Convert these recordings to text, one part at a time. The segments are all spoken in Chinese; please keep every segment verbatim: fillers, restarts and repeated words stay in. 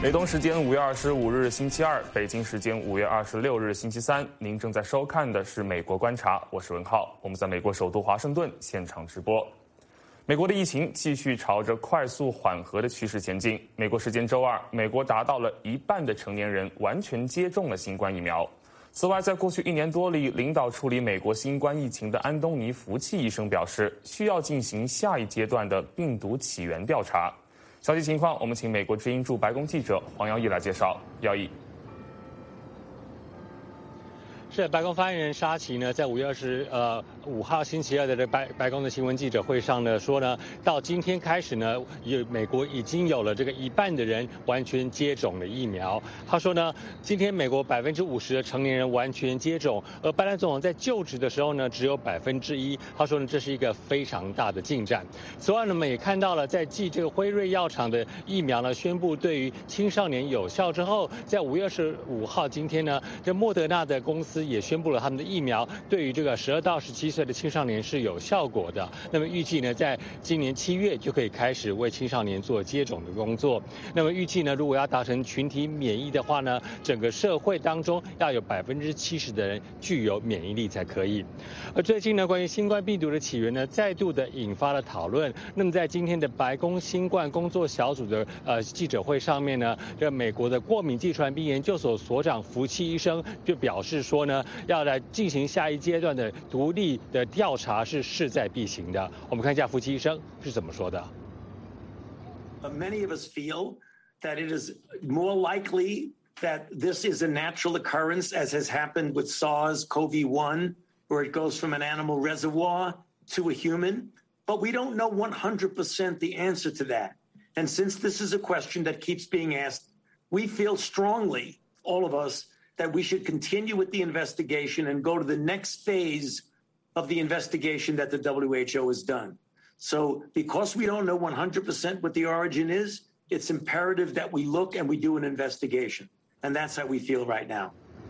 美东时间五月二十五日星期二，北京时间五月二十六日星期三。您正在收看的是《美国观察》，我是文浩，我们在美国首都华盛顿现场直播。美国的疫情继续朝着快速缓和的趋势前进。美国时间周二，美国达到了一半的成年人完全接种了新冠疫苗。此外，在过去一年多里，领导处理美国新冠疫情的安东尼·福奇医生表示，需要进行下一阶段的病毒起源调查。详细情况，我们请美国之音驻白宫记者黄耀义来介绍。耀义。 是白宫发言人沙奇呢，在五月二十呃五号星期二的这白白宫的新闻记者会上呢说呢，到今天开始呢，有美国已经有了这个一半的人完全接种了疫苗。他说呢，今天美国百分之五十的成年人完全接种，而拜登总统在就职的时候呢，只有百分之一。他说呢，这是一个非常大的进展。此外呢，我们也看到了，在继这个辉瑞药厂的疫苗呢宣布对于青少年有效之后，在五月二十五号今天呢，这莫德纳的公司也宣布了他们的疫苗对于这个十二到十七岁的青少年是有效果的。那么预计呢，在今年七月就可以开始为青少年做接种的工作。那么预计呢，如果要达成群体免疫的话呢，整个社会当中要有百分之七十的人具有免疫力才可以。而最近呢，关于新冠病毒的起源呢，再度的引发了讨论。那么在今天的白宫新冠工作小组的呃记者会上面呢，这美国的过敏暨传染病研究所所长福奇医生就表示说呢，要来进行下一阶段的独立的调查是势在必行的。我们看一下福奇医生是怎么说的。 Many of us feel that it is more likely that this is a natural occurrence, as has happened with SARS-C o V one, where it goes from an animal reservoir to a human. But we don't know one hundred percent the answer to that. And since this is a question that keeps being asked, we feel strongly, all of us, that we should continue with the investigation and go to the next phase of the investigation that the W H O has done. So because we don't know one hundred percent what the origin is, it's imperative that we look and we do an investigation. And that's how we feel right now.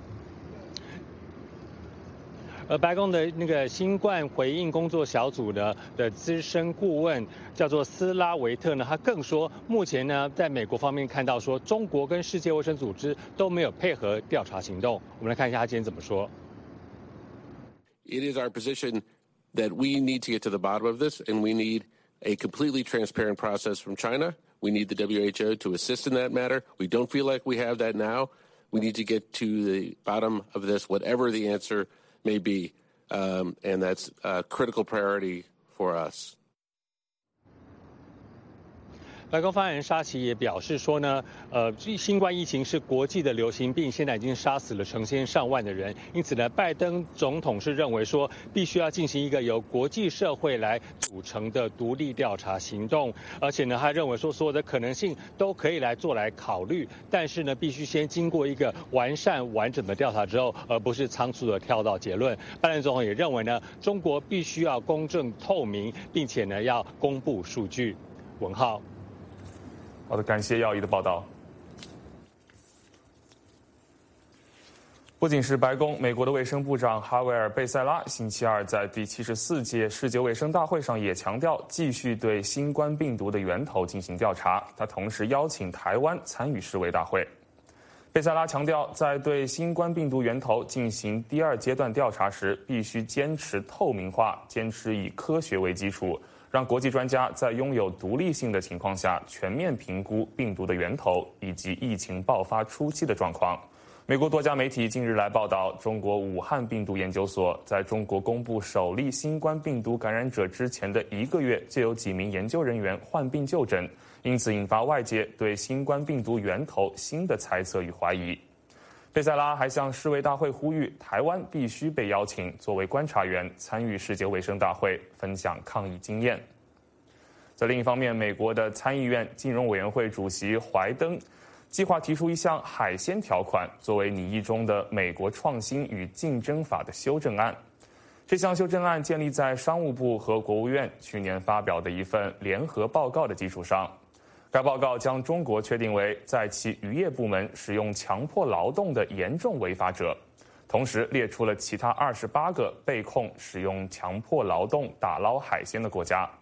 而白宫的那个新冠回应工作小组呢的资深顾问叫做斯拉维特呢，他更说，目前呢，在美国方面看到说，中国跟世界卫生组织都没有配合调查行动。我们来看一下他今天怎么说。 It is our position that we need to get to the bottom of this, and we need a completely transparent process from China. We need the W H O to assist in that matter. We don't feel like we have that now. We need to get to the bottom of this, whatever the answer may be, um, and that's a critical priority for us. 白宫发言人沙奇也表示说呢，呃，新冠疫情是国际的流行病，现在已经杀死了成千上万的人，因此呢，拜登总统是认为说，必须要进行一个由国际社会来组成的独立调查行动，而且呢，他认为说，所有的可能性都可以来做来考虑，但是呢，必须先经过一个完善完整的调查之后，而不是仓促的跳到结论。拜登总统也认为呢，中国必须要公正透明，并且呢，要公布数据。文浩。 好的，感谢耀仪的报道。不仅是白宫，美国的卫生部长哈维尔·贝塞拉星期二在第七十四届世界卫生大会上也强调，继续对新冠病毒的源头进行调查。他同时邀请台湾参与世卫大会。贝塞拉强调，在对新冠病毒源头进行第二阶段调查时，必须坚持透明化，坚持以科学为基础。让国际专家在拥有独立性的情况下全面评估病毒的源头以及疫情爆发初期的状况。美国多家媒体近日来报道，中国武汉病毒研究所在中国公布首例新冠病毒感染者之前的一个月，就有几名研究人员患病就诊，因此引发外界对新冠病毒源头新的猜测与怀疑。贝塞拉还向世卫大会呼吁，台湾必须被邀请作为观察员参与世界卫生大会，分享抗疫经验。在另一方面，美国的参议院金融委员会主席怀登计划提出一项海鲜条款，作为拟议中的美国创新与竞争法的修正案。这项修正案建立在商务部和国务院去年发表的一份联合报告的基础上。该报告将中国确定为在其渔业部门使用强迫劳动的严重违法者，同时列出了其他二十八个被控使用强迫劳动打捞海鲜的国家。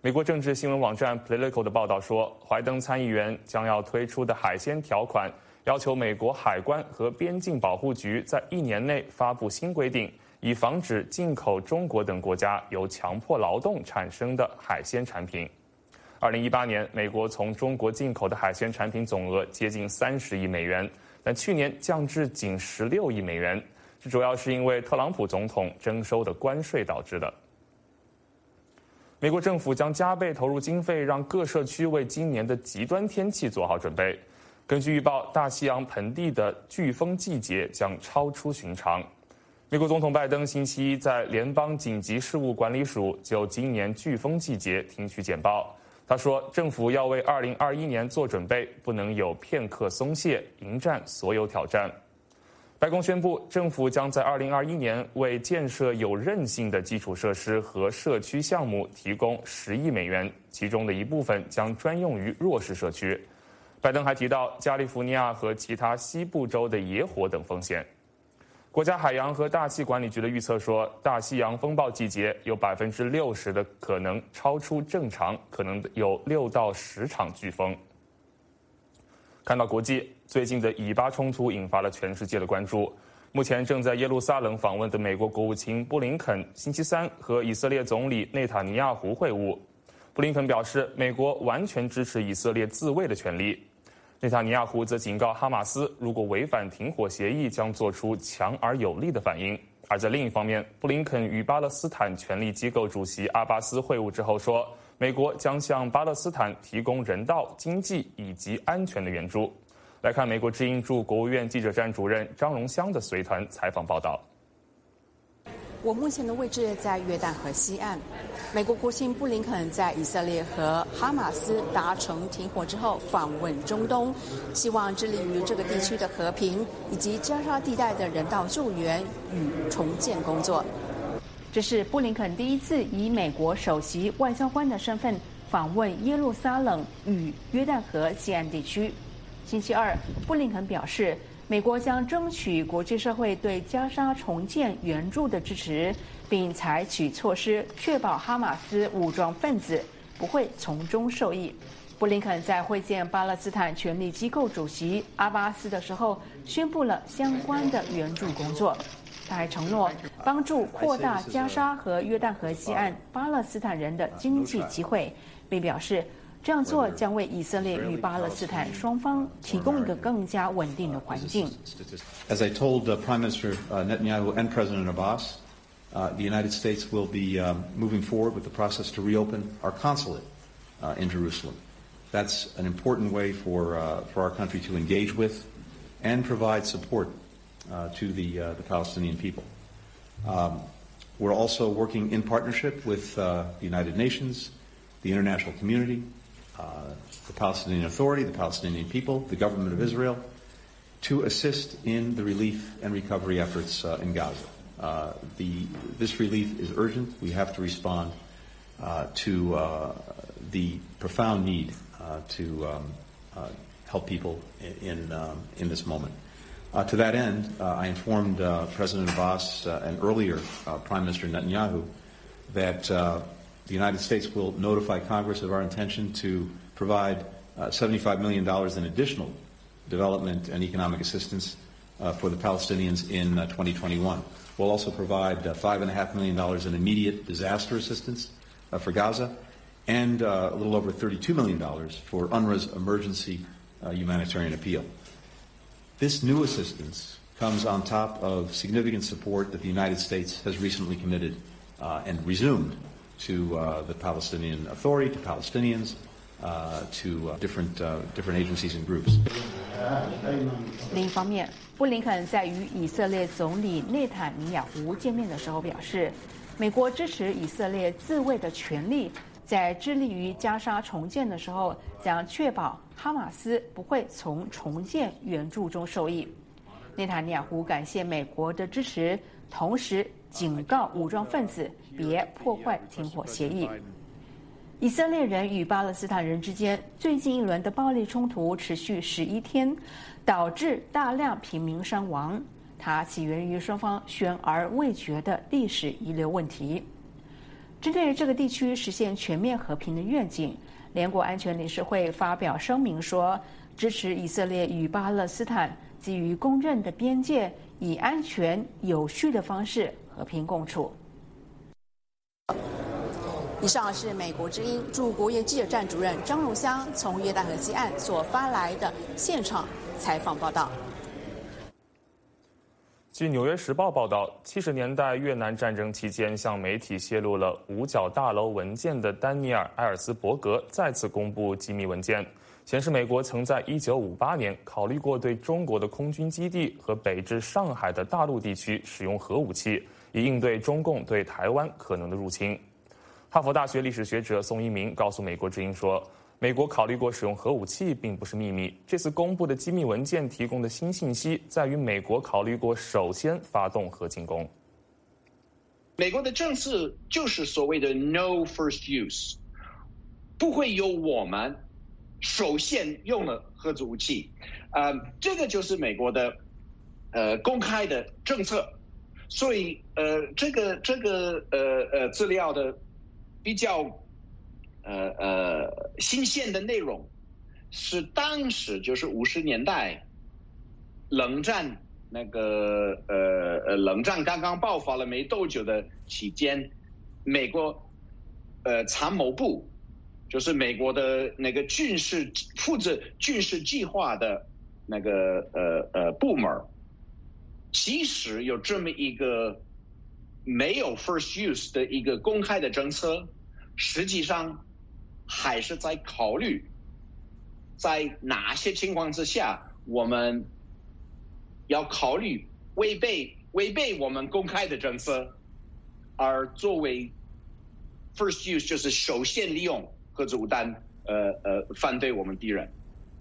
美国政治新闻网站 Politico 的报道说，怀登参议员将要推出的海鲜条款，要求美国海关和边境保护局在一年内发布新规定，以防止进口中国等国家由强迫劳动产生的海鲜产品。二零一八年，美国从中国进口的海鲜产品总额接近三十亿美元，但去年降至仅十六亿美元，这主要是因为特朗普总统征收的关税导致的。美国政府将加倍投入经费，让各社区为今年的极端天气做好准备。根据预报，大西洋盆地的飓风季节将超出寻常。美国总统拜登星期一在联邦紧急事务管理署就今年飓风季节听取简报。他说，政府要为二零二一年做准备，不能有片刻松懈，迎战所有挑战。白宫宣布，政府将在二零二一年为建设有韧性的基础设施和社区项目提供十亿美元，其中的一部分将专用于弱势社区。拜登还提到加利福尼亚和其他西部州的野火等风险。国家海洋和大气管理局的预测说，大西洋风暴季节有百分之六十的可能超出正常，可能有六到十场飓风。看到国际，最近的以巴冲突引发了全世界的关注。目前正在耶路撒冷访问的美国国务卿布林肯，星期三和以色列总理内塔尼亚胡会晤。布林肯表示，美国完全支持以色列自卫的权利。内塔尼亚胡则警告哈马斯，如果违反停火协议，将做出强而有力的反应。而在另一方面，布林肯与巴勒斯坦权力机构主席阿巴斯会晤之后说，美国将向巴勒斯坦提供人道、经济以及安全的援助。来看美国之音驻国务院记者站主任张荣香的随团采访报道。 我目前的位置在约旦河西岸。美国国务卿布林肯在以色列和哈马斯达成停火之后访问中东，希望致力于这个地区的和平以及加沙地带的人道救援与重建工作。这是布林肯第一次以美国首席外交官的身份访问耶路撒冷与约旦河西岸地区。星期二，布林肯表示，美国将争取国际社会对加沙重建援助的支持，并采取措施确保哈马斯武装分子不会从中受益。布林肯在会见巴勒斯坦权力机构主席阿巴斯的时候，宣布了相关的援助工作。他还承诺帮助扩大加沙和约旦河西岸巴勒斯坦人的经济机会，并表示这样做将为以色列与巴勒斯坦双方提供一个更加稳定的环境。 As I told uh, Prime Minister uh, Netanyahu and President Abbas, uh, the United States will be um, moving forward with the process to reopen our consulate uh, in Jerusalem. That's an important way for uh, for our country to engage with and provide support uh, to the uh, the Palestinian people. Um, we're also working in partnership with uh, the United Nations, the international community, Uh, the Palestinian Authority, the Palestinian people, the government of Israel, to assist in the relief and recovery efforts uh, in Gaza. Uh, the, this relief is urgent. We have to respond uh, to uh, the profound need uh, to um, uh, help people in, in, um, in this moment. Uh, to that end, uh, I informed uh, President Abbas uh, and earlier uh, Prime Minister Netanyahu that uh, the United States will notify Congress of our intention to provide uh, seventy-five million dollars in additional development and economic assistance uh, for the Palestinians in uh, twenty twenty-one. We'll also provide uh, five point five million dollars in immediate disaster assistance uh, for Gaza and uh, a little over thirty-two million dollars for U N R W A's emergency uh, humanitarian appeal. This new assistance comes on top of significant support that the United States has recently committed uh, and resumed to uh, the Palestinian Authority, to Palestinians, uh, to uh, different uh, different agencies and groups. 另一方面，布林肯在与以色列总理内塔尼亚胡见面的时候表示，美国支持以色列自卫的权利，在致力于加沙重建的时候，将确保哈马斯不会从重建援助中受益。内塔尼亚胡感谢美国的支持，同时警告武装分子别破坏停火协议。以色列人与巴勒斯坦人之间最近一轮的暴力冲突持续十一天，导致大量平民伤亡。它起源于双方悬而未决的历史遗留问题。 针对这个地区实现全面和平的愿景，联国安全理事会发表声明说，支持以色列与巴勒斯坦基于公认的边界，以安全有序的方式和平共处。以上是美国之音驻国园记者站主任张荣香从约旦河西岸所发来的现场采访报道。 据《纽约时报》报道，七十年代越南战争期间向媒体泄露了五角大楼文件的丹尼尔·埃尔斯伯格再次公布机密文件，显示美国曾在一九五八年考虑过对中国的空军基地和北至上海的大陆地区使用核武器，以应对中共对台湾可能的入侵。哈佛大学历史学者宋一鸣告诉美国之音说，美国考虑过使用核武器并不是秘密，这次公布的机密文件提供的新信息在于美国考虑过首先发动核进攻。 美国的政策就是所谓的 no first use， 不会由我们首先用了核子武器，呃，这个就是美国的呃公开的政策。所以呃这个这个呃呃资料的比较呃呃新鲜的内容是当时就是五十年代冷战那个呃呃冷战刚刚爆发了没多久的期间，美国呃参谋部就是美国的那个军事负责军事计划的那个呃呃部门，其实有这么一个没有 first use 的一个公开的政策，实际上还是在考虑在哪些情况之下我们要考虑违背违背我们公开的政策，而作为 first use 就是首先利用核子武弹呃呃反对我们敌人。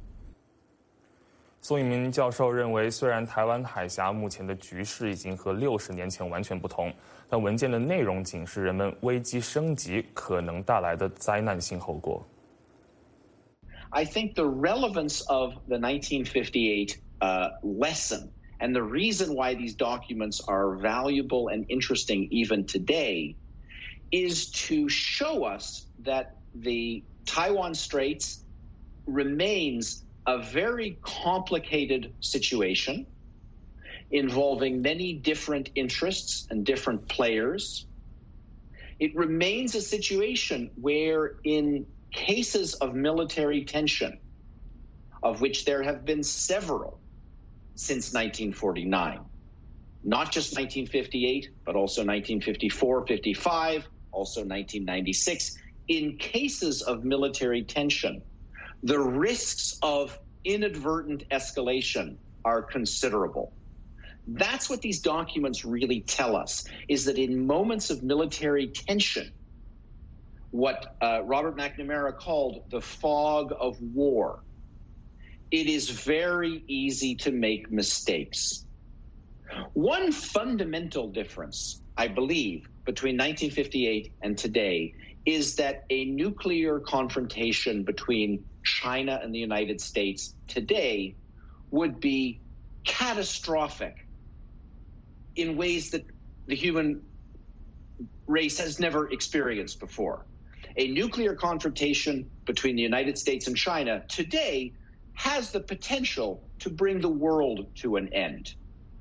宋一鸣教授认为，虽然台湾海峡目前的局势已经和六十年前完全不同，但文件的内容警示人们危机升级可能带来的灾难性后果。 I think the relevance of the nineteen fifty-eight uh, lesson and the reason why these documents are valuable and interesting even today is to show us that the Taiwan Straits remains a very complicated situation involving many different interests and different players. It remains a situation where in cases of military tension, of which there have been several since nineteen forty-nine, not just nineteen fifty-eight, but also nineteen fifty-four, fifty-five, also nineteen ninety-six, in cases of military tension, the risks of inadvertent escalation are considerable. That's what these documents really tell us, is that in moments of military tension, what uh, Robert McNamara called the fog of war, it is very easy to make mistakes. One fundamental difference, I believe, between nineteen fifty-eight and today is that a nuclear confrontation between China and the United States today would be catastrophic in ways that the human race has never experienced before. A nuclear confrontation between the United States and China today has the potential to bring the world to an end.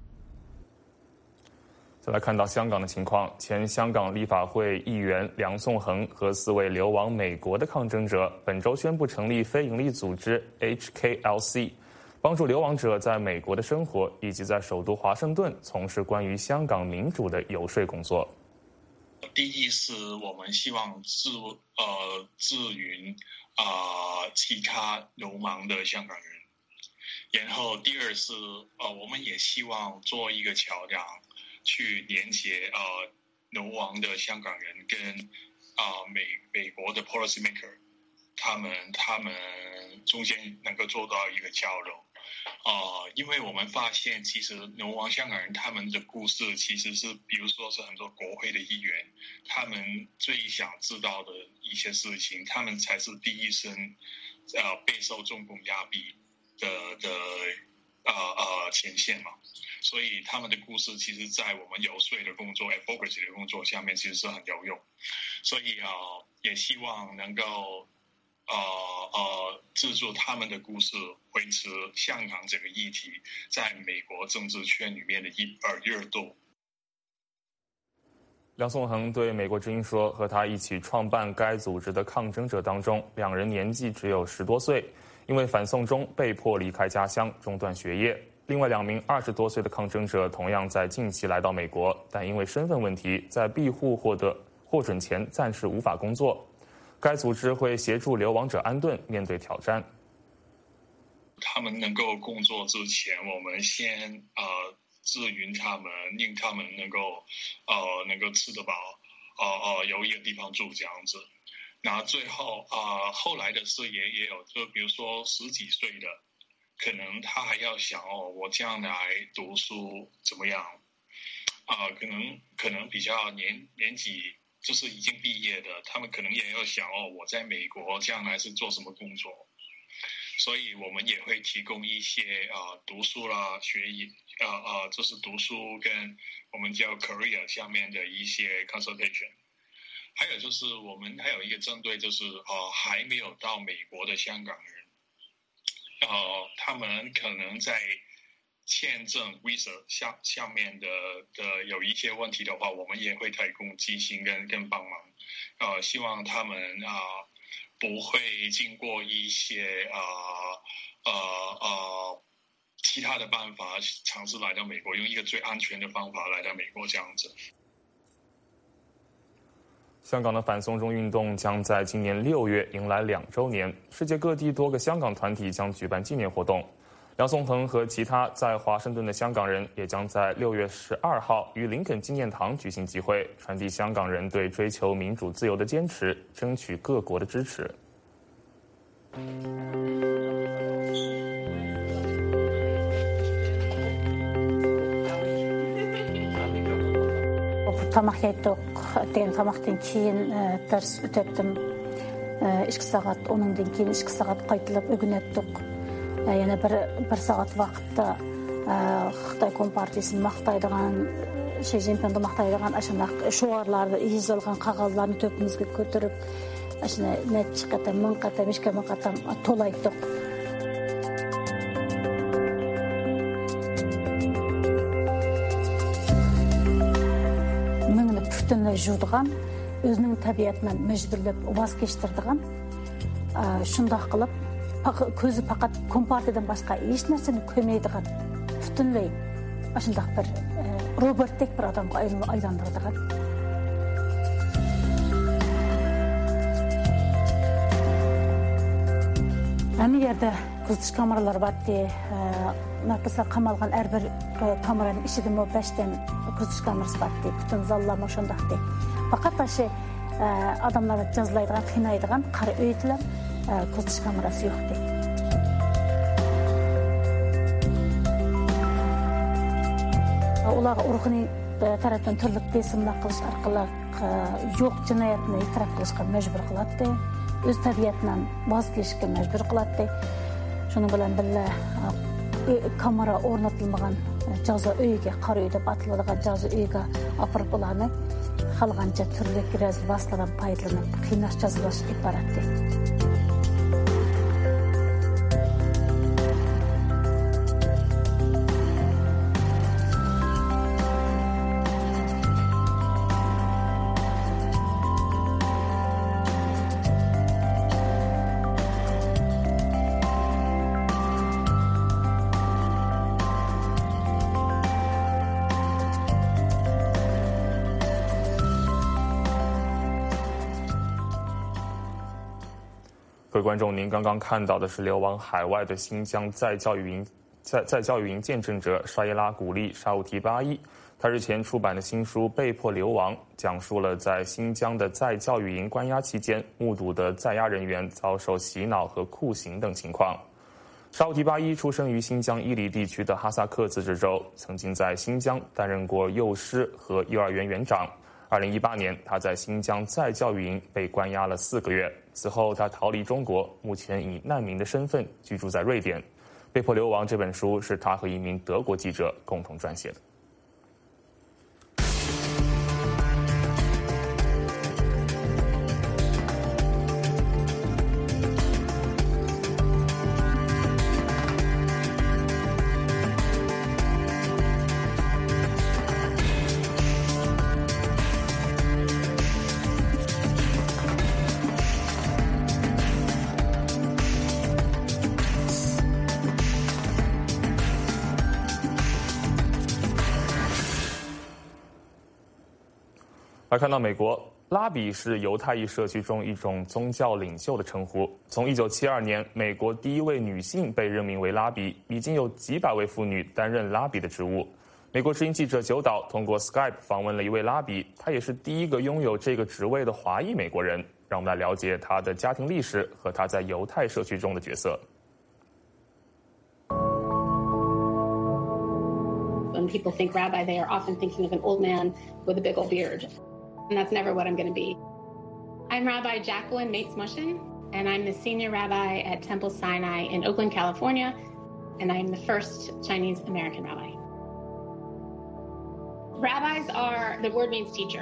再来看到香港的情况，前香港立法会议员梁颂恒和四位流亡美国的抗争者本周宣布成立非营利组织 H K L C， 帮助流亡者在美国的生活，以及在首都华盛顿从事关于香港民主的游说工作。 第一是我们希望支呃支援啊、呃、其他流亡的香港人，然后第二是呃我们也希望做一个桥梁，去连接呃流亡的香港人跟啊、呃、美美国的 policy maker， 他们他们中间能够做到一个交流。呃，因为我们发现，其实流亡香港人他们的故事，其实是比如说是很多国会的议员，他们最想知道的一些事情，他们才是第一身，呃，备受中共压逼的的呃呃前线嘛。所以他们的故事，其实在我们游说的工作 advocacy 的工作下面，其实是很有用。所以啊、呃，也希望能够呃呃制作他们的故事，维持香港这个议题在美国政治圈里面的一呃热度。 梁颂恒对美国之音说，和他一起创办该组织的抗争者当中，两人年纪只有十多岁，因为反送中被迫离开家乡，中断学业。另外两名二十多岁的抗争者同样在近期来到美国，但因为身份问题，在庇护获得获准前暂时无法工作。该组织会协助流亡者安顿，面对挑战。 他们能够工作之前，我们先呃支援他们，令他们能够呃能够吃得饱，呃呃有一个地方住这样子。然后最后呃后来的事也也有，就比如说十几岁的。可能他还要想哦，我这样来读书怎么样？啊、呃，可能可能比较年年纪就是已经毕业的，他们可能也要想哦，我在美国将来是做什么工作？所以我们也会提供一些啊、呃、读书啦、学业呃呃，就是读书跟我们叫 career 下面的一些 consultation。还有就是我们还有一个针对就是呃还没有到美国的香港人。呃，他们可能在签证 visa 下下面的的有一些问题的话，我们也会提供基金跟跟帮忙。呃，希望他们啊、呃、不会经过一些啊呃 呃, 呃其他的办法尝试来到美国，用一个最安全的方法来到美国这样子。 香港的反送中运动将在今年六月迎来两周年，世界各地多个香港团体将举办纪念活动。梁颂恒和其他在华盛顿的香港人也将在六月十二号于林肯纪念堂举行集会，传递香港人对追求民主自由的坚持，争取各国的支持。 Тамақ еттік деген тамақтан кейін дәріс өтеттім. Ішкі сағат, оныңдан кейін ішкі сағат қайтылып үгін еттік. Яны бір, бір сағат вақытта Қытай Компартиясын мақтайдыған, Ши Цзиньпинді мақтайдыған ашынақ шуарларды, езілген қағазларын төпімізге көтіріп, ашына нәтчі қатам, мың қатам, ешке мың қатам толайттық. Жудыған, өзінің табиятынан мәжбүрлеп ваз кештірдіған, шындақ қылып, көзі пақат Компартиядан басқа еш нәрсені көмейдіған, бүтінлей ашындақ бір Роберттек бір адамға айландырдыған. Әмі ерді күздіш камералар бәтті, напыса қамалған әрбір камераның ішіді мо бәштен күздіш камерасы бәтті, бүтін заллама шындақты. Фақат ашы адамларды жазылайдыған, қинайдыған, қары өйтілер күздіш камерасы жоқты. Оларға ұрғыны тараптан түрлік бесімді қылыш арқылы жоқ жинаятыны итарап қылышқа мәжбүр қылатты. Өз табиятынан ваз кешікке мәжбүр қылатты. Шының білен білі камера орнатылмаған жазы өйге, қар өйді батылыдыған жазы өйге апырып оланы қалғанша түрлік рәзіл басылардан пайдыланып, қинаш жазылаш ипаратты. 各位观众，您刚刚看到的是流亡海外的新疆再教育营在在教育营见证者沙耶拉古丽沙乌提巴伊，他日前出版的新书《被迫流亡》，讲述了在新疆的再教育营关押期间目睹的在押人员遭受洗脑和酷刑等情况。沙乌提巴伊出生于新疆伊犁地区的哈萨克自治州，曾经在新疆担任过幼师和幼儿园园长。二零一八年，他在新疆再教育营被关押了四个月，此后他逃离中国，目前以难民的身份居住在瑞典。 被迫流亡》这本书是他和一名德国记者共同撰写的。而看到美国，拉比是犹太裔社区中一种宗教领袖的称呼。从一九七二年，美国第一位女性被任命为拉比，已经有几百位妇女担任拉比的职务。美国之音记者九岛通过 Skype 访问了一位拉比，他也是第一个拥有这个职位的华裔美国人。让我们来了解他的家庭历史和他在犹太社区中的角色。 When people think rabbi, they are often thinking of an old man with a big old beard. And that's never what I'm going to be. I'm Rabbi Jacqueline Mates-Mushin, and I'm the senior rabbi at Temple Sinai in Oakland, California, and I'm the first Chinese American rabbi. Rabbis are, the word means teacher.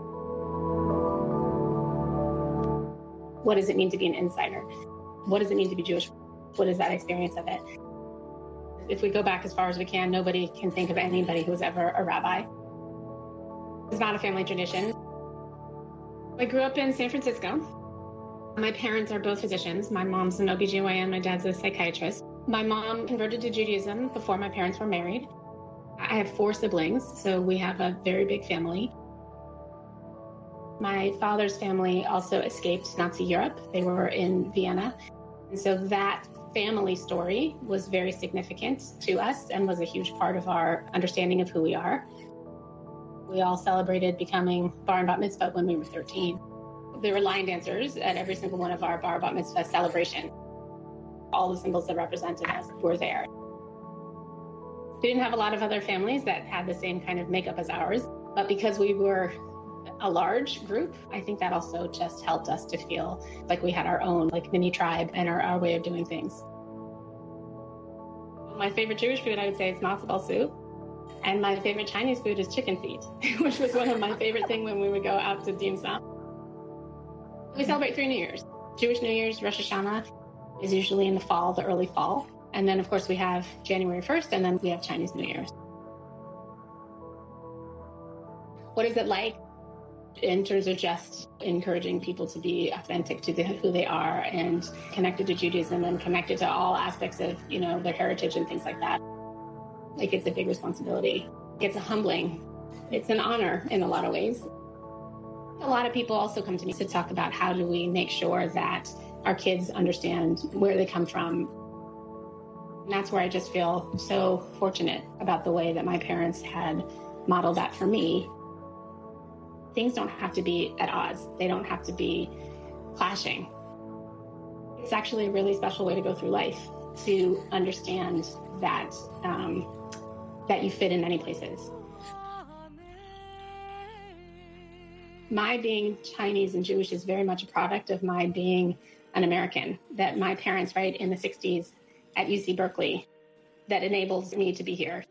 What does it mean to be an insider? What does it mean to be Jewish? What is that experience of it? If we go back as far as we can, nobody can think of anybody who was ever a rabbi. It's not a family tradition. I grew up in San Francisco. My parents are both physicians. My mom's an O B G Y N, my dad's a psychiatrist. My mom converted to Judaism before my parents were married. I have four siblings, so we have a very big family. My father's family also escaped Nazi Europe. They were in Vienna. And so that family story was very significant to us and was a huge part of our understanding of who we are. We all celebrated becoming bar and bat mitzvah when we were thirteen. There were line dancers at every single one of our bar bat mitzvah celebration. All the symbols that represented us were there. We didn't have a lot of other families that had the same kind of makeup as ours, but because we were a large group, I think that also just helped us to feel like we had our own like mini tribe and our, our way of doing things. My favorite Jewish food, I would say, is matzo ball soup. And my favorite Chinese food is chicken feet, which was one of my favorite things when we would go out to dim sum. We celebrate three New Years. Jewish New Year's, Rosh Hashanah, is usually in the fall, the early fall. And then, of course, we have January first, and then we have Chinese New Year's. What is it like in terms of just encouraging people to be authentic to the, who they are and connected to Judaism and connected to all aspects of, you know, their heritage and things like that? Like, it's a big responsibility. It's a humbling. It's an honor in a lot of ways. A lot of people also come to me to talk about how do we make sure that our kids understand where they come from. And that's where I just feel so fortunate about the way that my parents had modeled that for me. Things don't have to be at odds. They don't have to be clashing. It's actually a really special way to go through life, to understand that um, that you fit in many places. My being Chinese and Jewish is very much a product of my being an American, that my parents, right, in the sixties at U C Berkeley, that enables me to be here.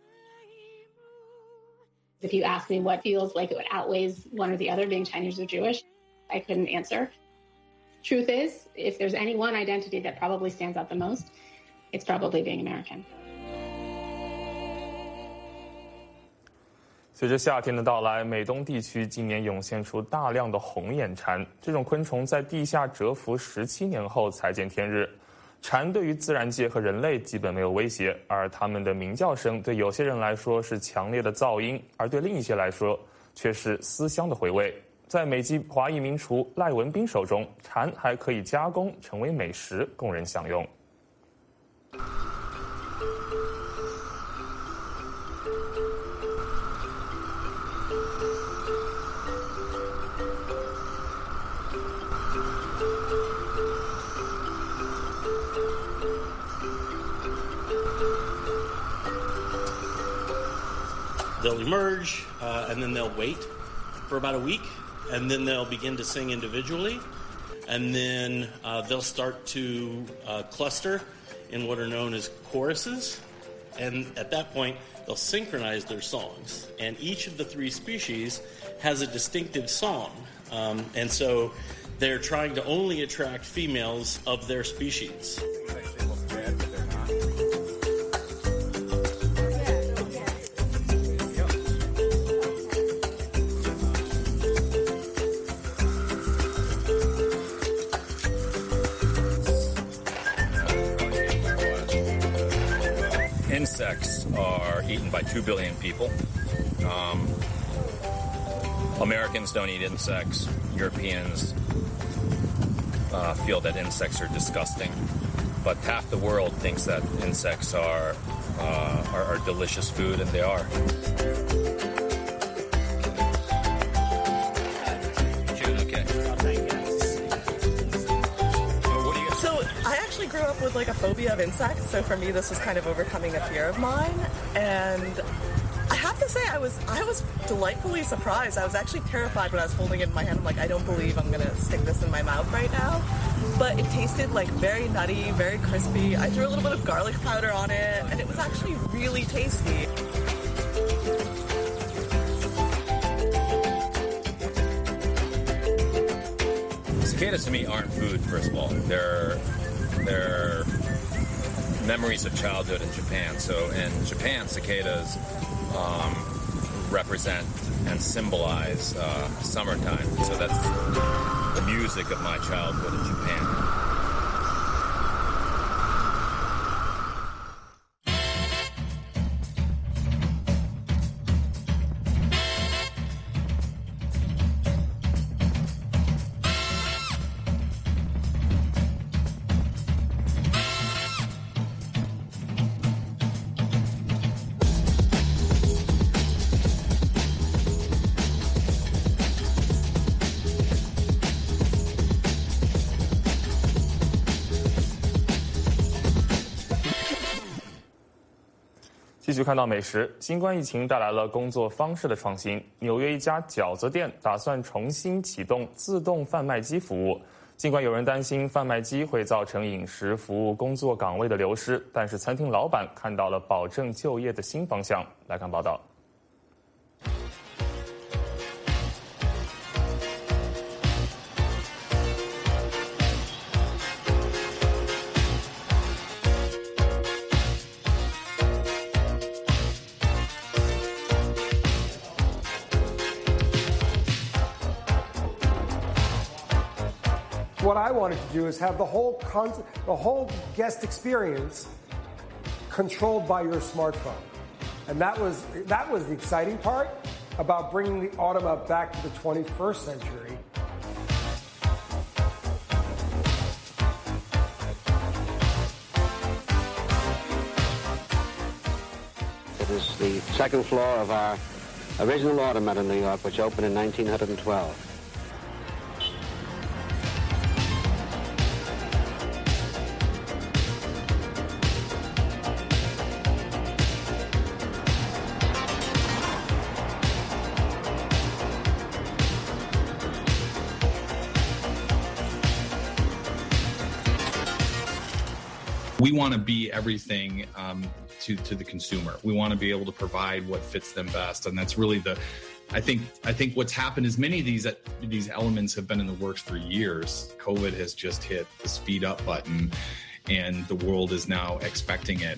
If you ask me what feels like it outweighs one or the other, being Chinese or Jewish, I couldn't answer. Truth is, if there's any one identity that probably stands out the most, it's probably being American. 随着夏天的到来，美东地区今年涌现出大量的红眼蝉。这种昆虫在地下蛰伏十七年后才见天日。蝉对于自然界和人类基本没有威胁，而它们的鸣叫声对有些人来说是强烈的噪音，而对另一些来说却是思乡的回味。在美籍华裔名厨赖文斌手中，蝉还可以加工成为美食，供人享用。 They'll emerge, uh, and then they'll wait for about a week, and then they'll begin to sing individually, and then uh, they'll start to uh, cluster in what are known as choruses. And at that point, they'll synchronize their songs. And each of the three species has a distinctive song. Um, and so they're trying to only attract females of their species. Insects are eaten by two billion people. Um, Americans don't eat insects. Europeans uh, feel that insects are disgusting. But half the world thinks that insects are, uh, are, are delicious food, and they are. Grew up with like a phobia of insects, so for me this was kind of overcoming a fear of mine, and I have to say I was I was delightfully surprised. I was actually terrified when I was holding it in my hand. I'm like, I don't believe I'm gonna stick this in my mouth right now, but it tasted like very nutty, very crispy. I threw a little bit of garlic powder on it, and it was actually really tasty. Cicadas to me aren't food, first of all. They're They're memories of childhood in Japan. So in Japan, cicadas um, represent and symbolize uh, summertime. So that's the music of my childhood in Japan. 继续看到美食，新冠疫情带来了工作方式的创新。纽约一家饺子店打算重新启动自动贩卖机服务。尽管有人担心贩卖机会造成饮食服务工作岗位的流失，但是餐厅老板看到了保证就业的新方向。来看报道。 What I wanted to do is have the whole con- the whole guest experience controlled by your smartphone, and that was that was the exciting part about bringing the Automat back to the twenty-first century. It is the second floor of our original Automat in New York, which opened in nineteen twelve. We want to be everything um, to, to the consumer. We want to be able to provide what fits them best. And that's really the, I think, I think what's happened is many of these, these elements have been in the works for years. COVID has just hit the speed up button and the world is now expecting it.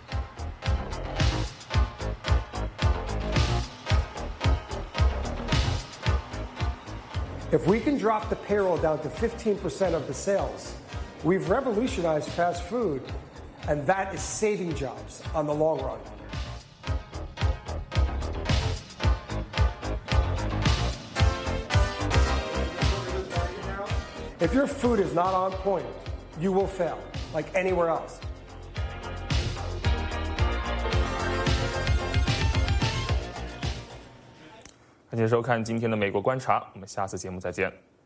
If we can drop the payroll down to fifteen percent of the sales, we've revolutionized fast food, and that is saving jobs on the long run. If your food is not on point, you will fail, like anywhere else. 感谢收看今天的美国观察，我们下次节目再见。